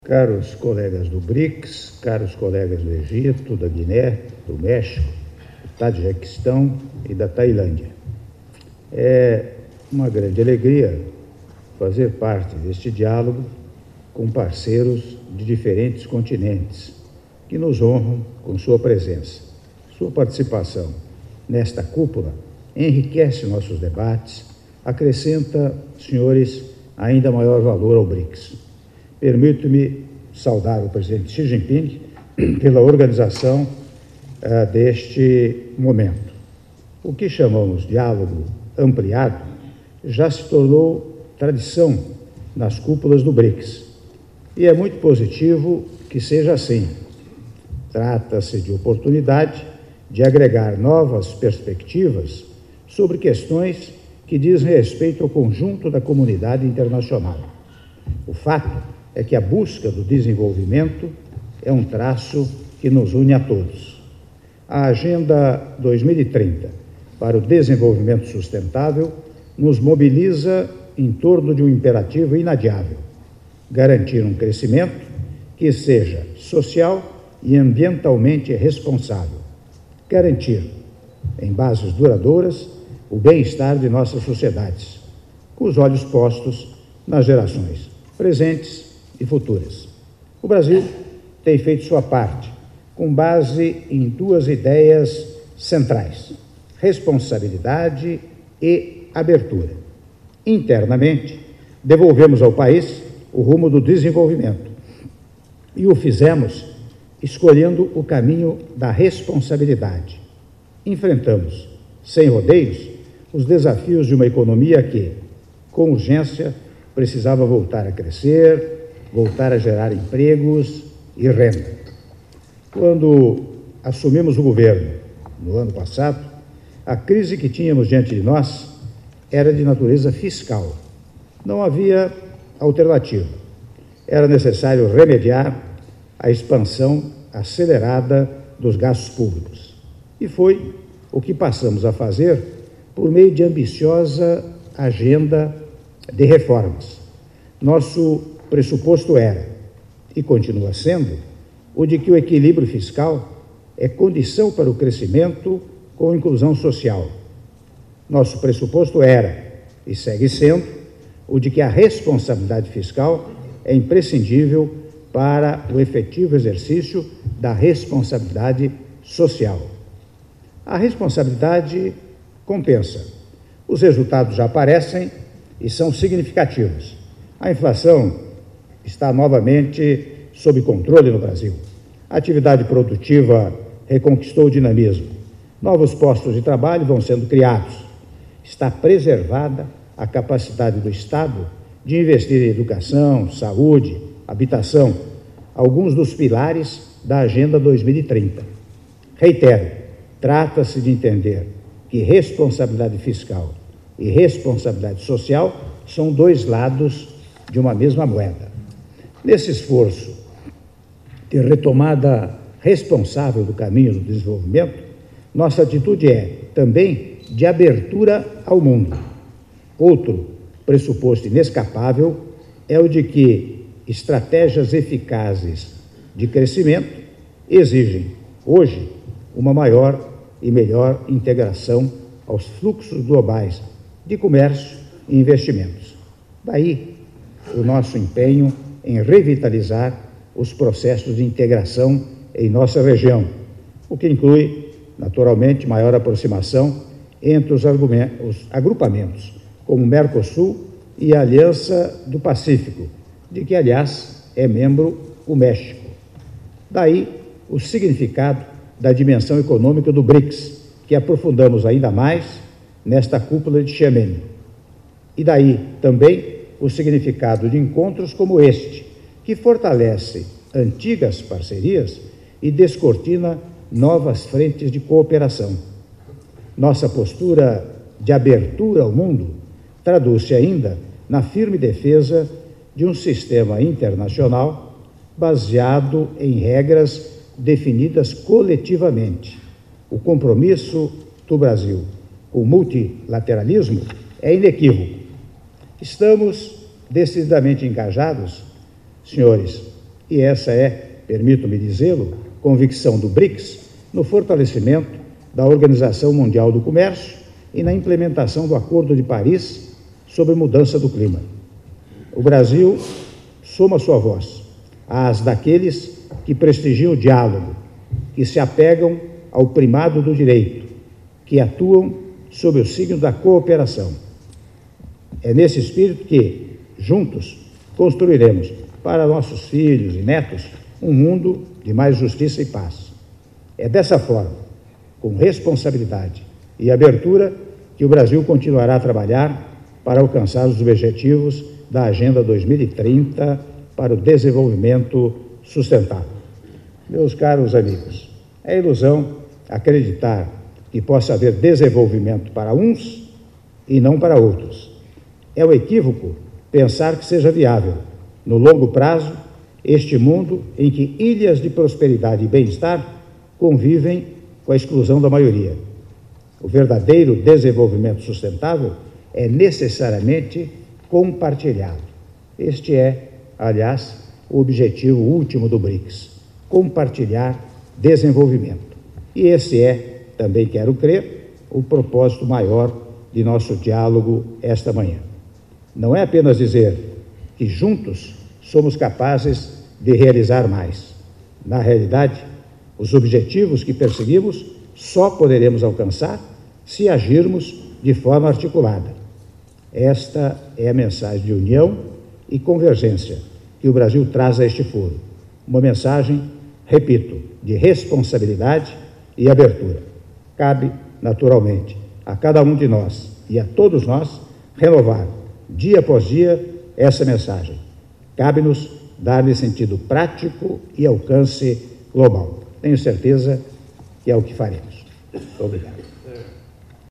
Caros colegas do BRICS, caros colegas do Egito, da Guiné, do México, do Tajiquistão e da Tailândia. É uma grande alegria fazer parte deste diálogo com parceiros de diferentes continentes que nos honram com sua presença. Sua participação nesta cúpula enriquece nossos debates, acrescenta, senhores, ainda maior valor ao BRICS. Permito-me saudar o presidente Xi Jinping pela organização deste momento. O que chamamos diálogo ampliado já se tornou tradição nas cúpulas do BRICS e é muito positivo que seja assim. Trata-se de oportunidade de agregar novas perspectivas sobre questões que dizem respeito ao conjunto da comunidade internacional. O fato é que a busca do desenvolvimento é um traço que nos une a todos. A Agenda 2030 para o Desenvolvimento Sustentável nos mobiliza em torno de um imperativo inadiável: garantir um crescimento que seja social e ambientalmente responsável, garantir, em bases duradouras, o bem-estar de nossas sociedades, com os olhos postos nas gerações presentes e futuras. O Brasil tem feito sua parte, com base em duas ideias centrais: responsabilidade e abertura. Internamente, devolvemos ao país o rumo do desenvolvimento e o fizemos escolhendo o caminho da responsabilidade. Enfrentamos, sem rodeios, os desafios de uma economia que, com urgência, precisava voltar a crescer, voltar a gerar empregos e renda. Quando assumimos o governo, no ano passado, a crise que tínhamos diante de nós era de natureza fiscal. Não havia alternativa. Era necessário remediar a expansão acelerada dos gastos públicos. E foi o que passamos a fazer por meio de ambiciosa agenda de reformas. Nosso pressuposto era, e continua sendo, o de que o equilíbrio fiscal é condição para o crescimento com inclusão social. Nosso pressuposto era, e segue sendo, o de que a responsabilidade fiscal é imprescindível para o efetivo exercício da responsabilidade social. A responsabilidade compensa. Os resultados já aparecem e são significativos. A inflação está novamente sob controle no Brasil. A atividade produtiva reconquistou o dinamismo. Novos postos de trabalho vão sendo criados. Está preservada a capacidade do Estado de investir em educação, saúde, habitação, alguns dos pilares da Agenda 2030. Reitero, trata-se de entender que responsabilidade fiscal e responsabilidade social são dois lados de uma mesma moeda. Nesse esforço de retomada responsável do caminho do desenvolvimento, nossa atitude é também de abertura ao mundo. Outro pressuposto inescapável é o de que estratégias eficazes de crescimento exigem, hoje, uma maior e melhor integração aos fluxos globais de comércio e investimentos. Daí o nosso empenho em revitalizar os processos de integração em nossa região, o que inclui, naturalmente, maior aproximação entre os agrupamentos, como o Mercosul e a Aliança do Pacífico, de que, aliás, é membro o México. Daí o significado da dimensão econômica do BRICS, que aprofundamos ainda mais nesta cúpula de Xiamen. E daí também o significado de encontros como este, que fortalece antigas parcerias e descortina novas frentes de cooperação. Nossa postura de abertura ao mundo traduz-se ainda na firme defesa de um sistema internacional baseado em regras definidas coletivamente. O compromisso do Brasil com o multilateralismo é inequívoco. Estamos decididamente engajados, senhores, E essa é, permito-me dizê-lo, convicção do BRICS no fortalecimento da Organização Mundial do Comércio e na implementação do Acordo de Paris sobre mudança do clima. O Brasil soma sua voz às daqueles que prestigiam o diálogo, que se apegam ao primado do direito, que atuam sob o signo da cooperação. É nesse espírito que, juntos, construiremos para nossos filhos e netos um mundo de mais justiça e paz. É dessa forma, com responsabilidade e abertura, que o Brasil continuará a trabalhar para alcançar os objetivos da Agenda 2030 para o desenvolvimento sustentável. Meus caros amigos, é ilusão acreditar que possa haver desenvolvimento para uns e não para outros. É um equívoco pensar que seja viável, no longo prazo, este mundo em que ilhas de prosperidade e bem-estar convivem com a exclusão da maioria. O verdadeiro desenvolvimento sustentável é necessariamente compartilhado. Este é, aliás, o objetivo último do BRICS: compartilhar desenvolvimento. E esse é, também quero crer, o propósito maior de nosso diálogo esta manhã. Não é apenas dizer que juntos somos capazes de realizar mais. Na realidade, os objetivos que perseguimos só poderemos alcançar se agirmos de forma articulada. Esta é a mensagem de união e convergência que o Brasil traz a este foro. Uma mensagem, repito, de responsabilidade e abertura. Cabe, naturalmente, a cada um de nós e a todos nós renovar, dia após dia, essa mensagem. Cabe-nos dar-lhe sentido prático e alcance global. Tenho certeza que é o que faremos. Muito obrigado.